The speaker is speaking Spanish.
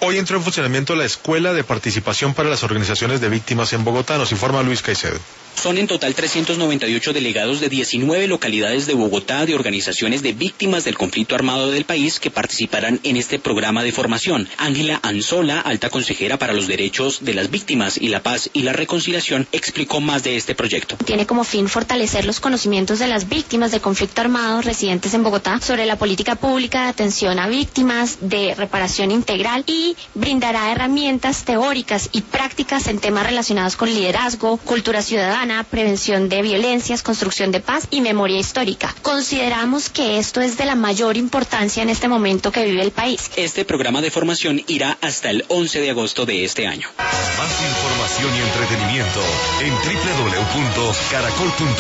Hoy entró en funcionamiento la Escuela de Participación para las Organizaciones de Víctimas en Bogotá, nos informa Luis Caicedo. Son en total 398 delegados de 19 localidades de Bogotá de organizaciones de víctimas del conflicto armado del país que participarán en este programa de formación. Ángela Anzola, alta consejera para los derechos de las víctimas y la paz y la reconciliación, explicó más de este proyecto. Tiene como fin fortalecer los conocimientos de las víctimas de conflicto armado residentes en Bogotá sobre la política pública de atención a víctimas, de reparación integral, y brindará herramientas teóricas y prácticas en temas relacionados con liderazgo, cultura ciudadana, prevención de violencias, construcción de paz y memoria histórica. Consideramos que esto es de la mayor importancia en este momento que vive el país. Este programa de formación irá hasta el 11 de agosto de este año. Más información y entretenimiento en www.caracol.com.